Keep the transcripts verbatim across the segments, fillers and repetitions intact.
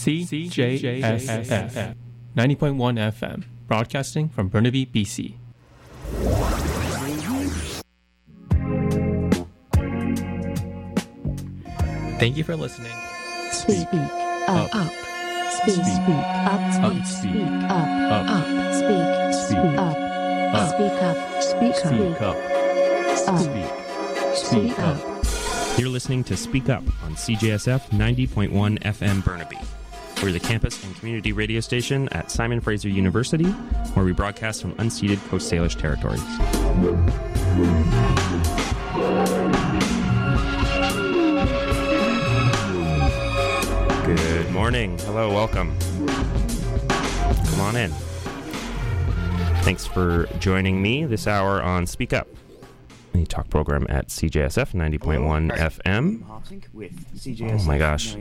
C J S F ninety point one F M, broadcasting from Burnaby, B C. Thank you for listening. Speak up, up. Speak, speak up, speak up, up. Speak, speak up, speak up, speak up, Speak up. speak up. You're listening to Speak Up on C J S F ninety point one F M Burnaby. We're the campus and community radio station at Simon Fraser University, where we broadcast from unceded Coast Salish territories. Good morning. Hello, welcome. Come on in. Thanks for joining me this hour on Speak Up, the talk program at C J S F ninety point one F M. Oh my gosh.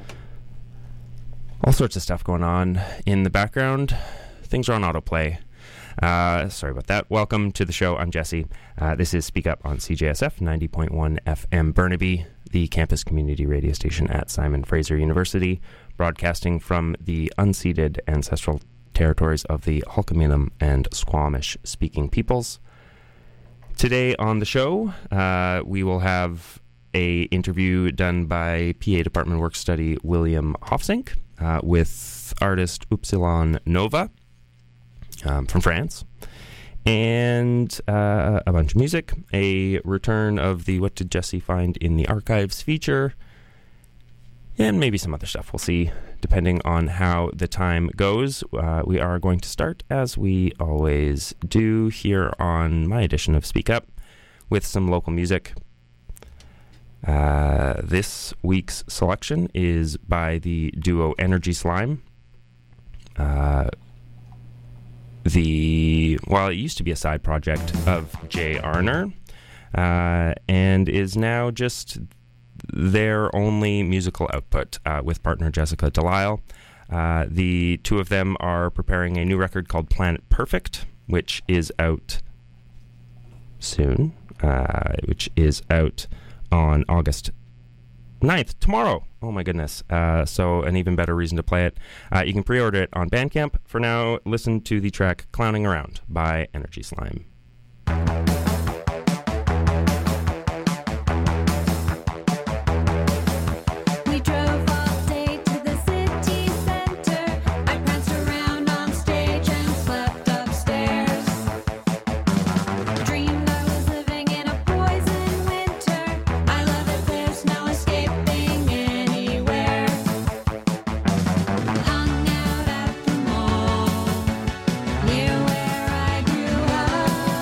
All sorts of stuff going on in the background. Things are on autoplay. Uh, sorry about that. Welcome to the show. I'm Jesse. Uh, this is Speak Up on C J S F ninety point one F M Burnaby, the campus community radio station at Simon Fraser University, broadcasting from the unceded ancestral territories of the Hulkaminam and Squamish-speaking peoples. Today on the show, uh, we will have a interview done by P A Department Work Study William Hofsink uh, with artist Upsilon Nova um, from France, and uh, a bunch of music, a return of the What Did Jesse Find in the Archives feature, and maybe some other stuff. We'll see, depending on how the time goes. Uh, we are going to start, as we always do here on my edition of Speak Up, with some local music. Uh, this week's selection is by the duo Energy Slime. Uh, the well, it used to be a side project of Jay Arner, uh, and is now just their only musical output uh, with partner Jessica Delisle. Uh, the two of them are preparing a new record called Planet Perfect, which is out soon, uh, which is out on August ninth, tomorrow. Oh my goodness. Uh, so an even better reason to play it. Uh, you can pre-order it on Bandcamp. For now, listen to the track Clowning Around by Energy Slime. Near where I grew up.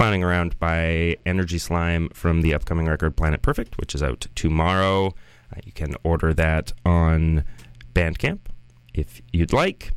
Clowning Around by Energy Slime from the upcoming record Planet Perfect, which is out tomorrow. Uh, you can order that on Bandcamp if you'd like.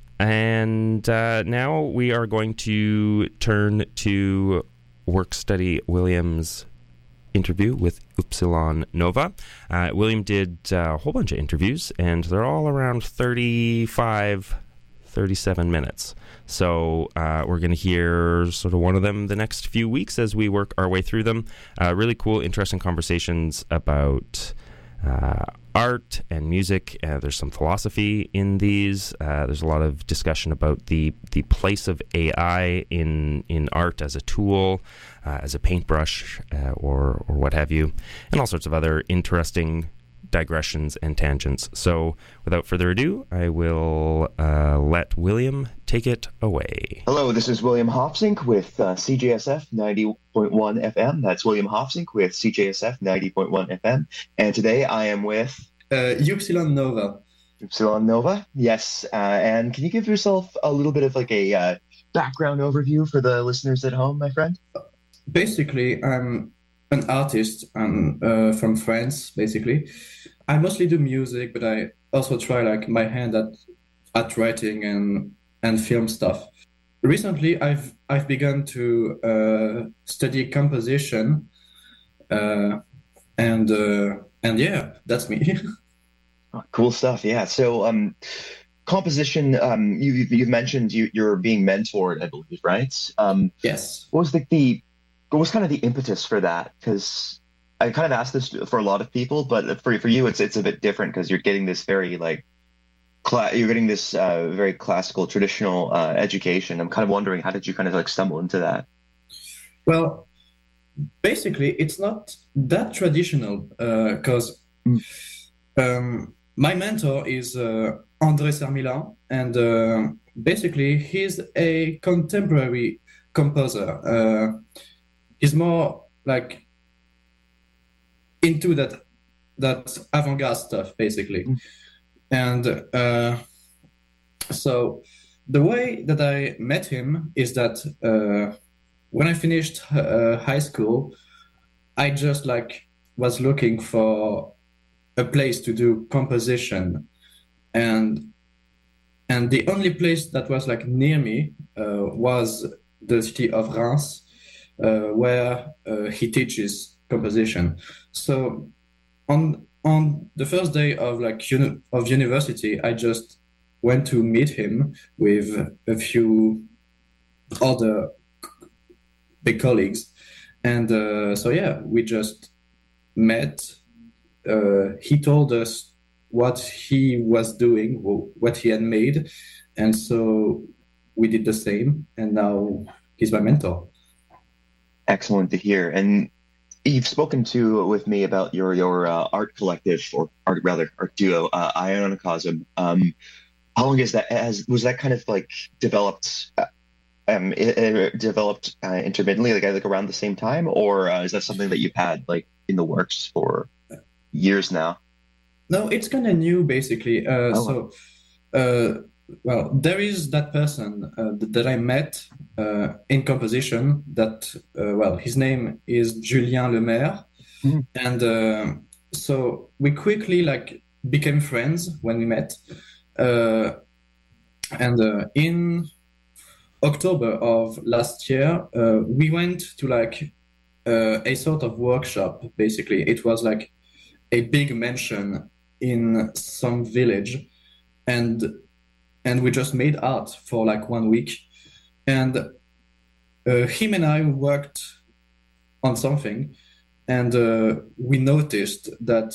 And uh, now we are going to turn to Work Study William's interview with Upsilon Nova. Uh, William did uh, a whole bunch of interviews, and they're all around thirty-five, thirty-seven minutes. So uh, we're going to hear sort of one of them the next few weeks as we work our way through them. Uh, really cool, interesting conversations about uh, art and music. Uh, there's some philosophy in these. Uh, there's a lot of discussion about the the place of A I in in art as a tool, uh, as a paintbrush, uh, or or what have you, and all sorts of other interesting digressions and tangents. So without further ado, I will uh, let William take it away. Hello, this is William Hofzink with uh, C J S F ninety point one F M. That's William Hofzink with C J S F ninety point one F M. And today I am with... Uh, Upsilon Nova. Upsilon Nova, yes. Uh, and can you give yourself a little bit of like a uh, background overview for the listeners at home, my friend? Basically, I'm an artist. I'm uh, from France, basically. I mostly do music, but I also try like my hand at at writing and and film stuff. Recently, I've I've begun to uh, study composition, uh, and uh, and yeah, that's me. Oh, cool stuff. Yeah. So, um, composition. Um, you you've mentioned you you're being mentored, I believe, right? Um, yes. What was the, the what was kind of the impetus for that? Because I kind of asked this for a lot of people, but for for you, it's it's a bit different because you're getting this very like, cla- you're getting this uh, very classical, traditional uh, education. I'm kind of wondering, how did you kind of like stumble into that? Well, basically, it's not that traditional because uh, mm. um, my mentor is uh, André Sermilan, and uh, basically he's a contemporary composer. Uh, he's more like into that that avant-garde stuff, basically. Mm. And uh, so the way that I met him is that uh, when I finished uh, high school, I just like was looking for a place to do composition, and and the only place that was like near me uh, was the city of Reims, uh, where uh, he teaches composition. So on on the first day of like uni- of university, I just went to meet him with a few other big colleagues, and uh, so yeah, we just met. Uh, he told us what he was doing, what he had made, and so we did the same, and now he's my mentor. Excellent to hear. And you've spoken to with me about your your uh, art collective, or art rather art duo, uh, Ionocosm. Um, how long is that? Has was that kind of like developed? Uh, um, it, it developed uh, intermittently, like like around the same time, or uh, is that something that you've had like in the works for years now? No, it's kind of new, basically. Uh, oh. So, uh, well, there is that person uh, that I met uh, in composition. That uh, well, his name is Julien Lemaire, mm. and uh, so we quickly like became friends when we met. Uh, and uh, in October of last year, uh, we went to like uh, a sort of workshop. Basically, it was like a big mansion in some village, and and we just made art for like one week, and uh, him and I worked on something, and uh, we noticed that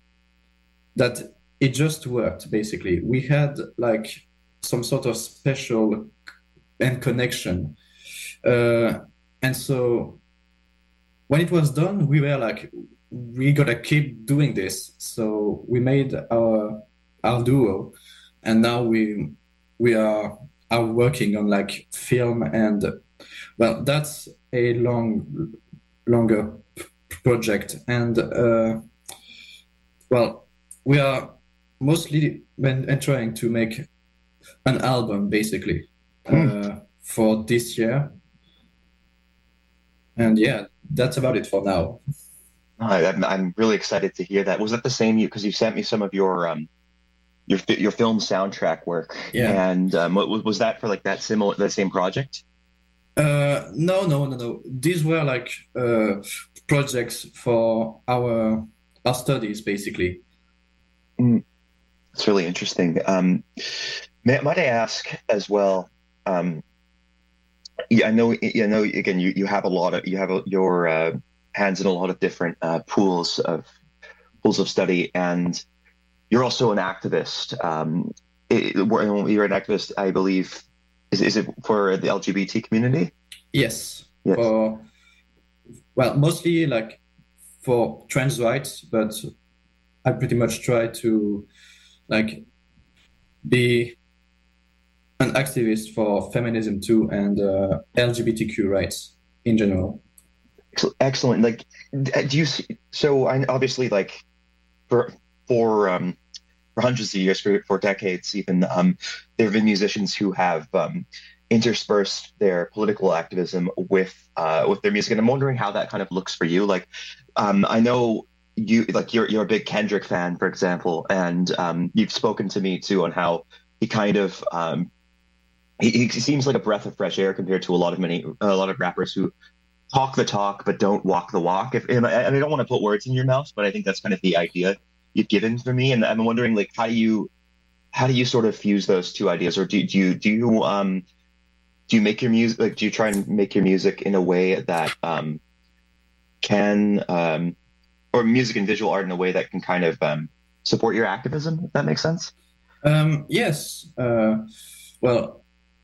that it just worked. Basically, we had like some sort of special and connection, uh, and so when it was done, we were like, we gotta keep doing this. So we made our our duo, and now we we are are working on like film, and well, that's a long longer project, and uh, well, we are mostly when trying to make an album basically mm. uh, for this year. and yeah, that's about it for now. I, I'm, I'm really excited to hear that. Was that the same? You because you sent me some of your um your fi- your film soundtrack work, Yeah. and um, what, was that for like that similar the same project? Uh, no, no, no, no. These were like uh, projects for our our studies, basically. Mm, it's really interesting. Um, may, might I ask as well? Um, yeah, I know. I know. Again, you, you have a lot of you have a, your uh, hands in a lot of different uh, pools of pools of study, and you're also an activist. Um, it, you're an activist, I believe. Is is it for the L G B T community? Yes, Yes. for well, mostly like for trans rights, but I pretty much try to like be an activist for feminism too and uh, L G B T Q rights in general. Excellent. Like, do you see? So, I obviously like for for um for hundreds of years, for for decades, even um, there have been musicians who have um interspersed their political activism with uh with their music, and I'm wondering how that kind of looks for you. Like, um, I know you like you're you're a big Kendrick fan, for example, and um, you've spoken to me too on how he kind of um he, he seems like a breath of fresh air compared to a lot of many a lot of rappers who talk the talk but don't walk the walk. If and I, and I don't want to put words in your mouth, but I think that's kind of the idea you've given for me. And I'm wondering, like, how do you how do you sort of fuse those two ideas, or do, do you do you um do you make your music like do you try and make your music in a way that um can um or music and visual art in a way that can kind of um support your activism, if that makes sense? Um, yes. Uh, well,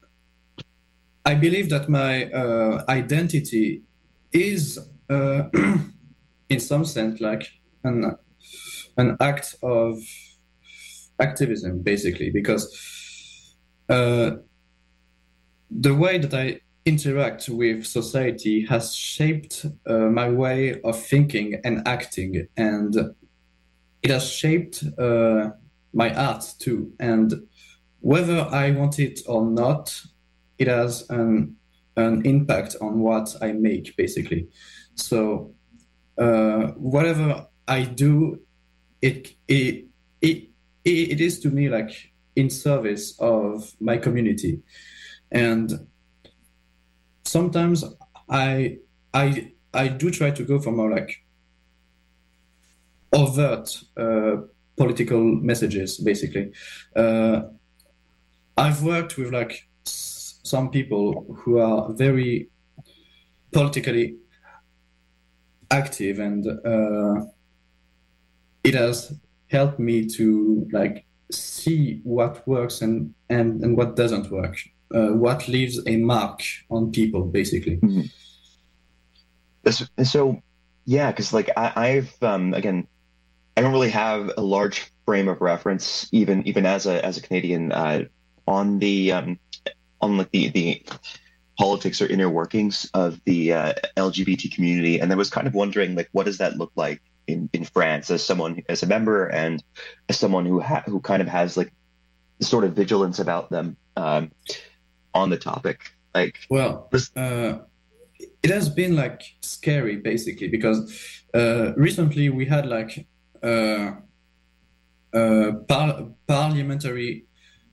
I believe that my uh, identity is, uh, in some sense, like an an act of activism, basically, because uh, the way that I interact with society has shaped uh, my way of thinking and acting, and it has shaped uh, my art too. And whether I want it or not, it has an an impact on what I make, basically. So uh, whatever I do, it it it it is to me like in service of my community, and sometimes I I I do try to go for more like overt uh, political messages, basically. Uh, I've worked with like s- some people who are very politically active, and uh, it has helped me to like see what works and and, and what doesn't work, uh, what leaves a mark on people, basically. Mm-hmm. So, so yeah, because like I, I've um, again, I don't really have a large frame of reference, even even as a as a Canadian, uh, on the um, on like the the politics or inner workings of the uh, L G B T community, and I was kind of wondering, like, what does that look like in, in France as someone as a member and as someone who ha- who kind of has like sort of vigilance about them um, on the topic, like Well, uh, it has been like scary, basically, because uh, recently we had like uh, uh, par- parliamentary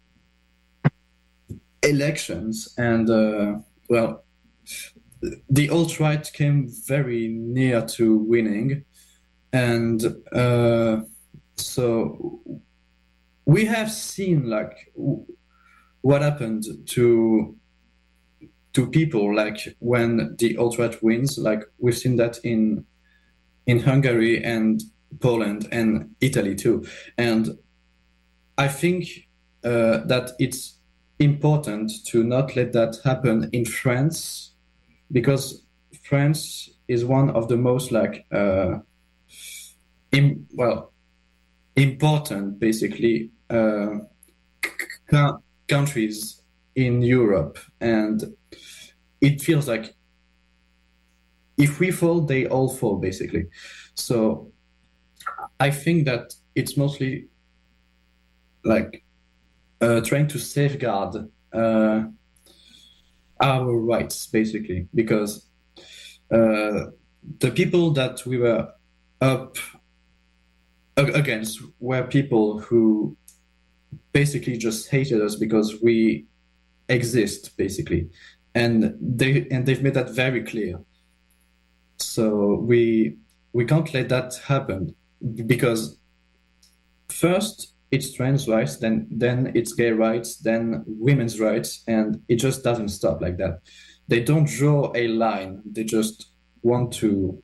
elections, and uh, well, the alt-right came very near to winning, and uh, so we have seen like w- what happened to to people like when the alt-right wins. Like we've seen that in in Hungary and Poland and Italy too, and I think uh, that it's important to not let that happen in France, because France is one of the most like uh, im- well important, basically, uh, c- countries in Europe, and it feels like if we fall, they all fall, basically. So I think that it's mostly like uh, trying to safeguard uh, our rights, basically, because uh, the people that we were up against were people who basically just hated us because we exist, basically, and they and they've made that very clear. So we we can't let that happen, because first it's trans rights, then then it's gay rights, then women's rights, and it just doesn't stop like that. They don't draw a line. They just want to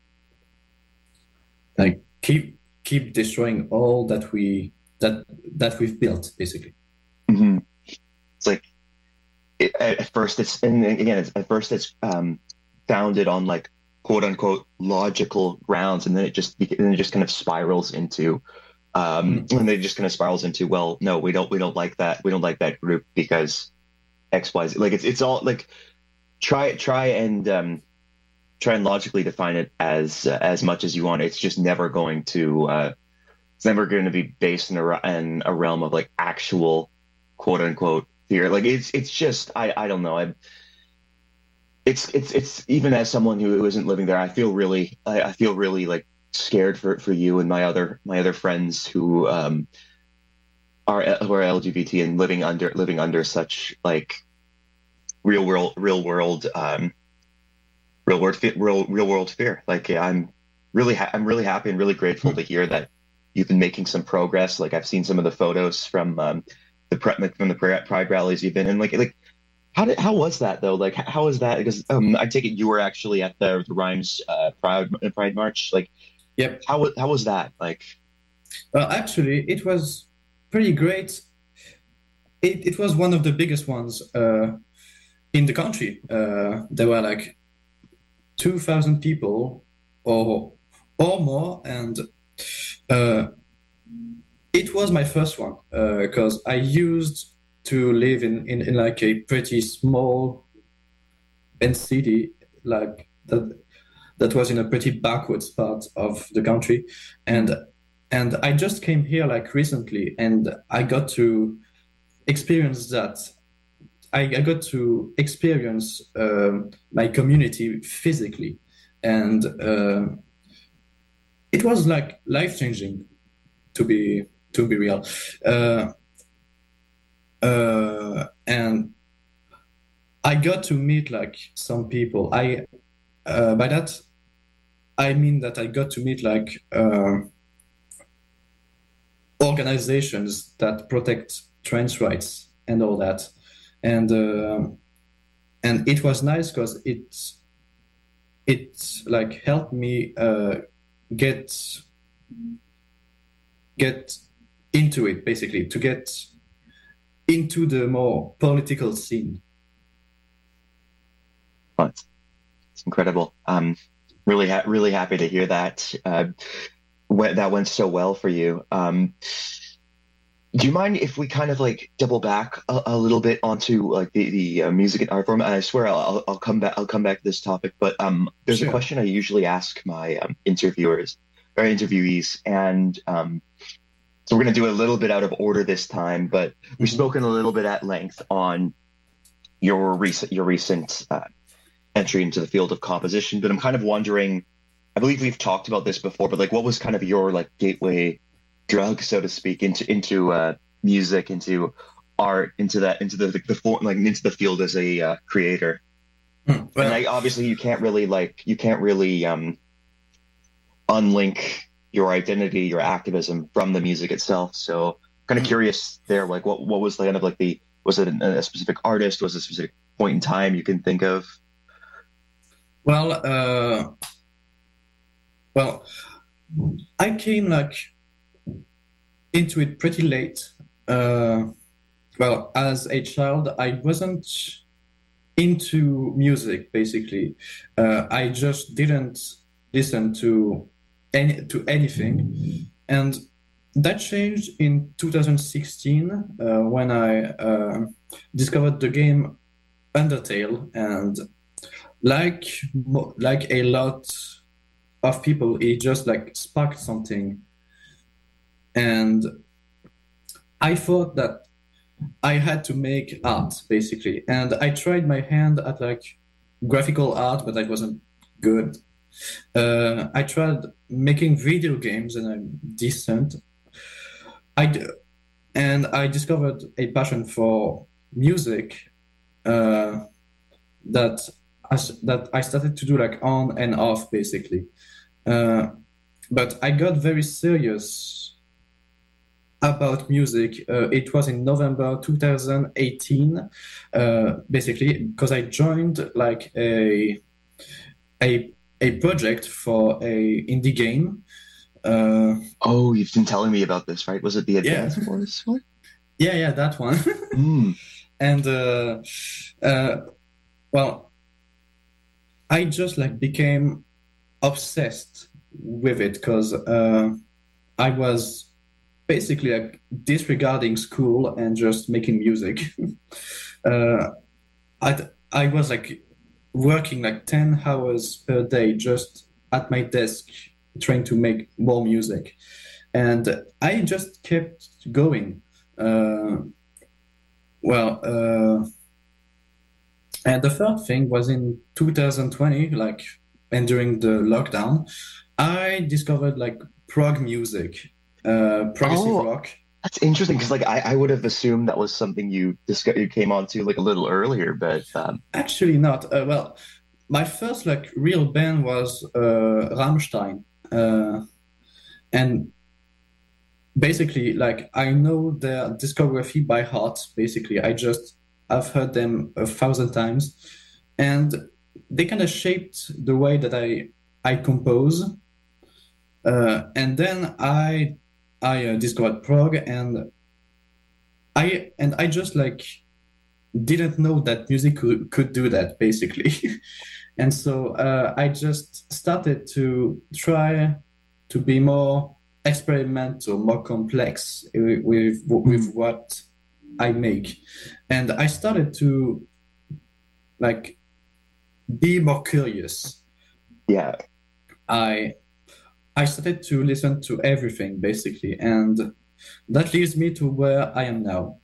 like keep keep destroying all that we that that we've built, basically. Mm-hmm. It's like it, at first it's and again it's, at first it's um, founded on like quote unquote logical grounds, and then it just then it just kind of spirals into um, mm-hmm. and they just kind of spirals into well no we don't we don't like that we don't like that group because X Y Z. Like it's it's all like try try and um, try and logically define it as uh, as much as you want. It's just never going to uh, it's never going to be based in a, in a realm of like actual quote unquote fear. Like it's it's just I I don't know. I it's it's it's even as someone who isn't living there, I feel really I, I feel really like scared for, for you and my other my other friends who um are who are L G B T and living under living under such like real world real world um real world real real world fear. Like yeah, I'm really ha- I'm really happy and really grateful to hear that you've been making some progress. Like I've seen some of the photos from um, the from the Pride rallies you've been in. Like like how did how was that though? Like how was that? Because um, I take it you were actually at the, the Rhymes uh, Pride Pride March. Like yep. How how was that? Like well, actually, it was pretty great. It it was one of the biggest ones uh, in the country. Uh, there were like two thousand people or or more, and uh, it was my first one because uh, I used to live in, in, in like a pretty small and city like that that was in a pretty backwards part of the country, and and I just came here like recently, and I got to experience that. I, I got to experience uh, my community physically, and uh, it was like life-changing, to be to be real. Uh, uh, and I got to meet like some people. I uh, by that I mean that I got to meet like uh, organizations that protect trans rights and all that. And uh, and it was nice because it it like helped me uh, get get into it, basically, to get into the more political scene. Well, it's, it's incredible. Um, really, ha- really happy to hear that. Uh, wh- that went so well for you. Um, Do you mind if we kind of like double back a, a little bit onto like the, the uh, music and art form? And I swear I'll, I'll come back. I'll come back to this topic. But um, there's sure. a question I usually ask my um, interviewers or interviewees, and um, so we're going to do a little bit out of order this time. But we've mm-hmm. spoken a little bit at length on your recent your recent uh, entry into the field of composition. But I'm kind of wondering. I believe we've talked about this before, but like, what was kind of your like gateway drug, so to speak, into into uh, music, into art, into that, into the the, the form, like into the field as a uh, creator. Hmm. Well, and like, obviously, you can't really like you can't really um, unlink your identity, your activism from the music itself. So, kind of hmm. curious there, like what what was kind of like the was it a, a specific artist? Was it a specific point in time you can think of? Well, uh, well, I came like. into it pretty late. Uh, well, as a child, I wasn't into music, basically. Uh, I just didn't listen to any to anything. And that changed in two thousand sixteen uh, when I uh, discovered the game Undertale. And like like a lot of people, it just like sparked something. And I thought that I had to make art, basically. And I tried my hand at like graphical art, but I wasn't good. Uh, I tried making video games, and I'm decent. I d- and I discovered a passion for music uh, that I, s- that I started to do like on and off, basically. Uh, but I got very serious about music. Uh, it was in November two thousand eighteen, uh, basically, because I joined like a a a project for a indie game. Uh, Oh, you've been telling me about this, right? Was it the Advance Wars one? yeah, yeah, that one. Mm. And uh, uh, well, I just like became obsessed with it because uh, I was basically like disregarding school and just making music. uh, I I was like working like ten hours per day just at my desk trying to make more music, and I just kept going. Uh, well, uh, and the third thing was in two thousand twenty, like, and during the lockdown, I discovered like prog music, uh, progressive Oh. rock. That's interesting because, like, I, I would have assumed that was something you disco- you came onto like a little earlier, but um, Actually, not. Uh, well, my first like real band was uh, Rammstein, uh, and basically, like, I know their discography by heart. Basically, I just I've heard them a thousand times, and they kind of shaped the way that I I compose. Uh, and then I I uh, discovered prog, and I and I just like didn't know that music could, could do that, basically. And so uh, I just started to try to be more experimental, more complex with, with, with what I make. And I started to like be more curious. yeah, I I started to listen to everything, basically, and that leads me to where I am now.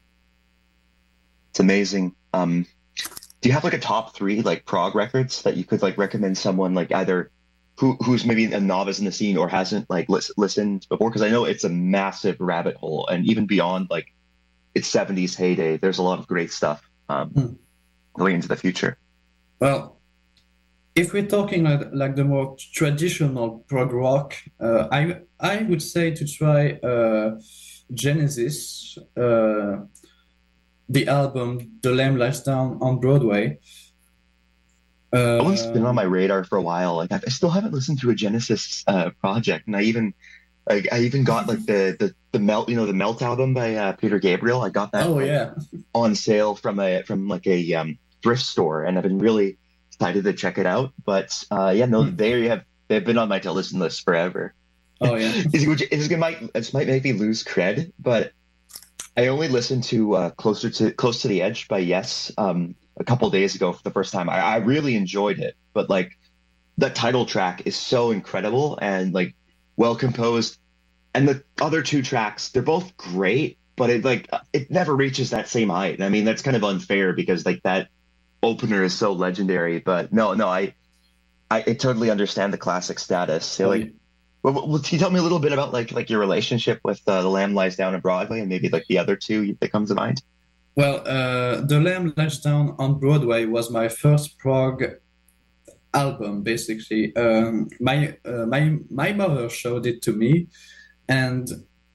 it's amazing. Um, do you have like a top three like prog records that you could like recommend someone like either who who's maybe a novice in the scene or hasn't like lis- listened before? Because I know it's a massive rabbit hole, and even beyond like its seventies heyday, there's a lot of great stuff um, Hmm. going into the future. Well, if we're talking like, like the more traditional prog rock, uh, I I would say to try uh, Genesis, uh, the album "The Lamb Lies Down" on Broadway. That one's been on Uh, my radar for a while. Like I I still haven't listened to a Genesis uh, project, and I even like I even got like the the the melt you know the Melt album by uh, Peter Gabriel. I got that oh like, yeah, on sale from a from like a um, thrift store, and I've been really excited to check it out. But uh, yeah, no, Hmm. they have they've been on my to listen list forever. oh yeah. Is which is it might this might make me lose cred, but I only listened to uh, closer to close to the edge by Yes um, a couple days ago for the first time. I, I really enjoyed it, but like that title track is so incredible and like well composed, and the other two tracks they're both great, but it like it never reaches that same height. And I mean that's kind of unfair because like that opener is so legendary. But no, no, I I, I totally understand the classic status. So, Oh, like, yeah. well, well, can you tell me a little bit about like like your relationship with uh, The Lamb Lies Down on Broadway and maybe like the other two that comes to mind? Well, uh, The Lamb Lies Down on Broadway was my first prog album, basically. Um, my uh, my my mother showed it to me, and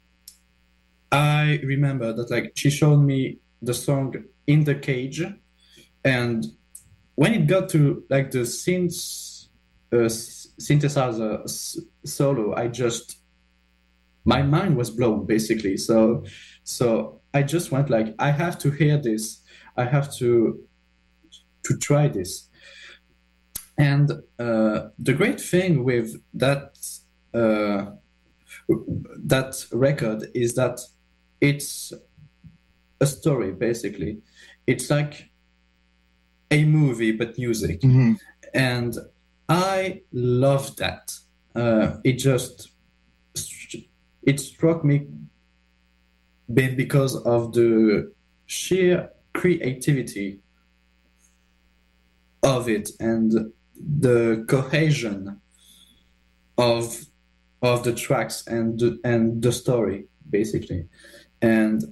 I remember that like she showed me the song "In the Cage," and when it got to like the synth uh, s- synthesizer s- solo, I just my mind was blown, basically. So so I just went like, I have to hear this. I have to to try this. And uh, the great thing with that uh, that record is that it's a story, basically. It's like a movie but music, Mhm. and I love that. Uh, it just it struck me be- because of the sheer creativity of it, and the cohesion of of the tracks and the, and the story basically, and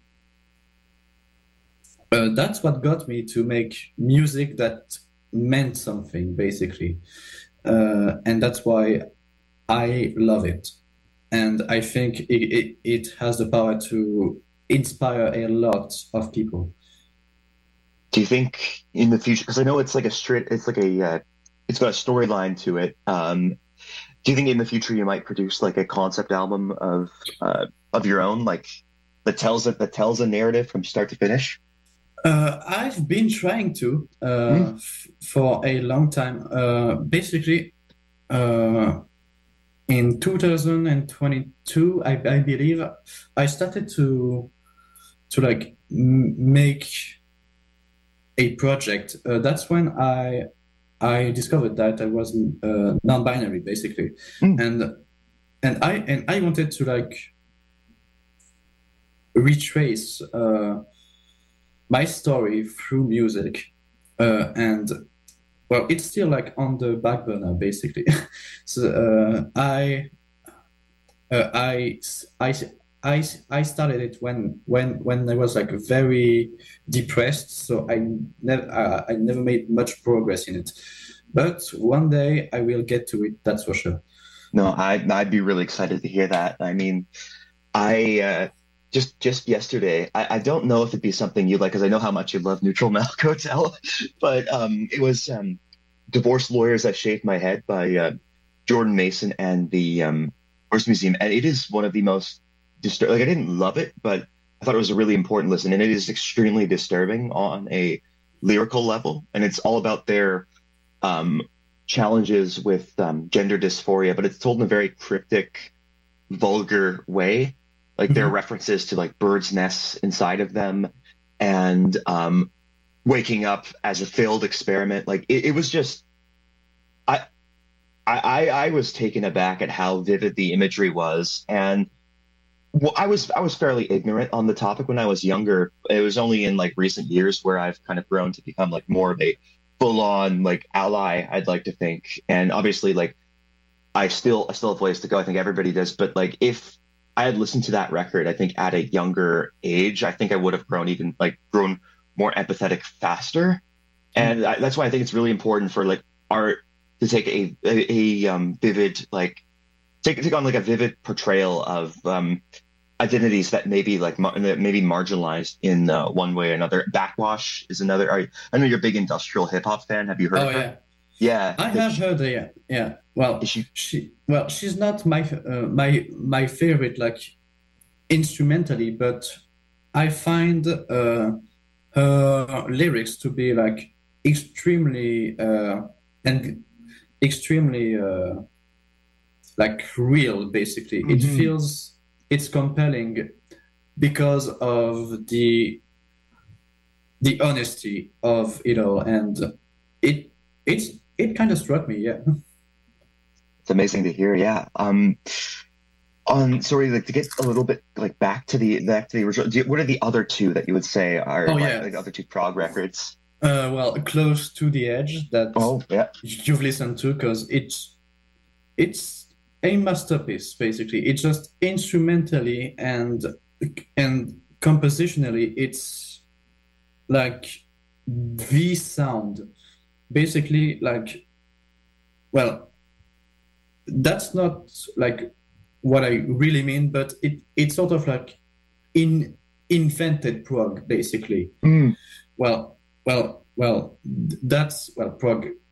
uh, that's what got me to make music that meant something basically, uh, and that's why I love it, and I think it, it, it has the power to inspire a lot of people. Do you think in the future, because I know it's like a straight, it's like a, uh, it's got a storyline to it. Um, do you think in the future you might produce like a concept album of uh, of your own, like that tells it that tells a narrative from start to finish? Uh, I've been trying to uh, mm. f- for a long time. Uh, basically, uh, in two thousand twenty-two, I, I believe, I started to to like m- make a project. Uh, that's when I I discovered that I was uh, non-binary, basically, mm. and and I and I wanted to like retrace uh, my story through music, uh, and well, it's still like on the back burner, basically. so uh, I, uh, I I I I started it when when when I was like very depressed, so I never uh, I never made much progress in it. But one day I will get to it, that's for sure. No, I I'd be really excited to hear that. I mean, I uh, just just yesterday, I, I don't know if it'd be something you like, because I know how much you love Neutral Milk Hotel, but um, it was um, Divorce Lawyers That Shaved My Head by uh, Jordan Mason and the um, Horse Museum, and it is one of the most distur- like I didn't love it, but I thought it was a really important listen, and it is extremely disturbing on a lyrical level, and it's all about their um, challenges with um, gender dysphoria, but it's told in a very cryptic, vulgar way. Like mm-hmm. there are references to like birds' nests inside of them, and um, waking up as a failed experiment. Like it, it was just, I, I, I was taken aback at how vivid the imagery was, and well, I was I was fairly ignorant on the topic when I was younger. It was only in like recent years where I've kind of grown to become like more of a full-on like ally, I'd like to think. And obviously, like I still I still have ways to go. I think everybody does. But like if I had listened to that record, I think at a younger age, I think I would have grown even like grown more empathetic faster. And I, that's why I think it's really important for like art to take a a, a um, vivid like take take on like a vivid portrayal of um, identities that may be like mar- that may be marginalized in uh, one way or another. Backwash is another. Are, I know you're a big industrial hip hop fan. Have you heard? Oh of her? yeah. Yeah, I have heard her. Yeah, yeah. Well, she, she well, she's not my uh, my my favorite like instrumentally, but I find uh, her lyrics to be like extremely uh, and extremely uh, like real. Basically, mm-hmm. It feels it's compelling because of the the honesty of it all, and it it's. It kind of struck me, yeah. It's amazing to hear, yeah. Um, on sorry, like to get a little bit like back to the back to the original. Do you, what are the other two that you would say are oh, like, yeah. like the other two prog records? Uh, well, Close to the Edge that oh yeah you've listened to, because it's it's a masterpiece basically. It's just instrumentally and and compositionally, it's like the sound. Basically, like, well, that's not like what I really mean, but it it's sort of like in invented prog, basically. Mm. Well, well, well, that's well, prog